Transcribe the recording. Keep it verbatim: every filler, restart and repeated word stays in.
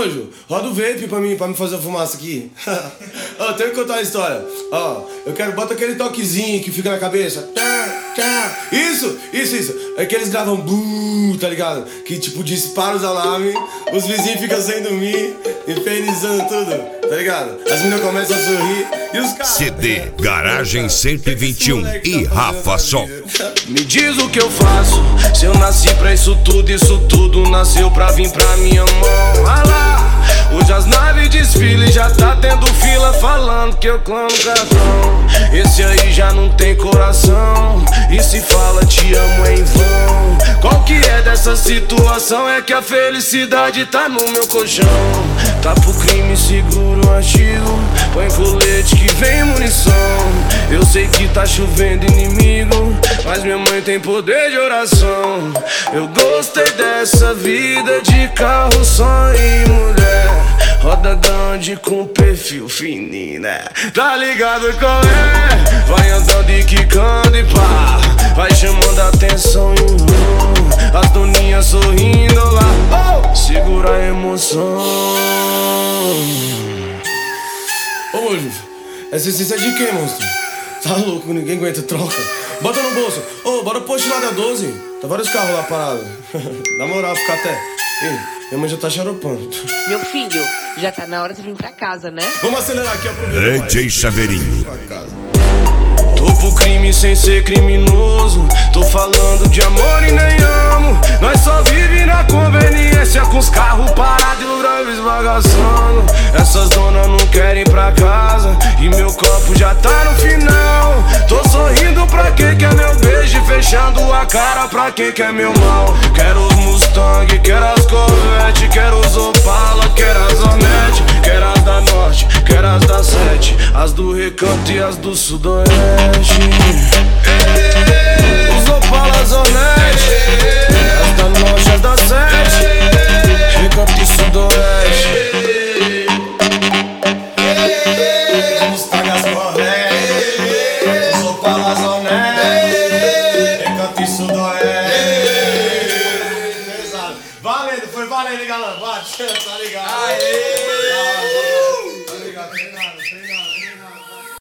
Ju, roda o vape pra mim, pra me fazer a fumaça aqui. Ó, tenho que contar uma história. Ó, eu quero, bota aquele toquezinho que fica na cabeça. Tá, tá. Isso, isso, isso. É que eles gravam buuu, tá ligado? Que tipo dispara os alarmes, os vizinhos ficam sem dormir, infernizando tudo, tá ligado? As meninas começam a sorrir e os caras... C D Garagem cento e vinte e um e Rafa Som. Me diz o que eu faço, se eu nasci pra isso tudo, isso tudo nasceu pra vir pra minha mão. Ah lá, hoje as naves desfilam e já tá tendo fila falando que eu clamo cartão. Esse aí já não tem coração, e se fala te amo é em vão. Qual que é dessa situação? É que a felicidade tá no meu colchão. Tá pro crime, seguro artigo, põe colete que vem munição. Eu sei que tá chovendo inimigo, mas minha mãe tem poder de oração. Eu gostei dessa vida de carro, só e mulher, roda grande com perfil fininho, né? Tá ligado qual é? Vai andando e quicando e pá, vai chamando a atenção e um, as doninhas sorrindo lá, oh, segura a emoção. Ô, Ju, essa essência é de quem, monstro? Tá louco, ninguém aguenta, troca. Bota no bolso. Ô, bora post lá da doze. Tá vários carros lá parados. Na moral, fica até... Ei, minha mãe já tá xaropando. Meu filho, já tá na hora de vir pra casa, né? Vamos acelerar aqui, aproveita. D J Chaveirinho. Tô pro crime sem ser criminoso, tô falando de amor e nem amo. Nós só vive na conveniência, com os carros parados e o drive esbagaçando. Essas donas não querem ir pra casa e meu copo já tá no final. Tô sorrindo pra quem quer meu beijo e fechando a cara pra quem quer meu mal. Quero os Mustang, quero as Corvette, quero os Opala, quero as Hornet, quero as da Norte, quero as da Sete, as do Recanto e as do Sudoeste. Os Opala, as Hornet, as da Norte, as da Sete, Recanto e Sudoeste. Os Mustang, as Corvette, os Opala, as Hornet, Recanto e Sudoeste. Valendo, foi valendo, galera. Bate, tá ligado? Aê! Tá ligado, treinado, treinado.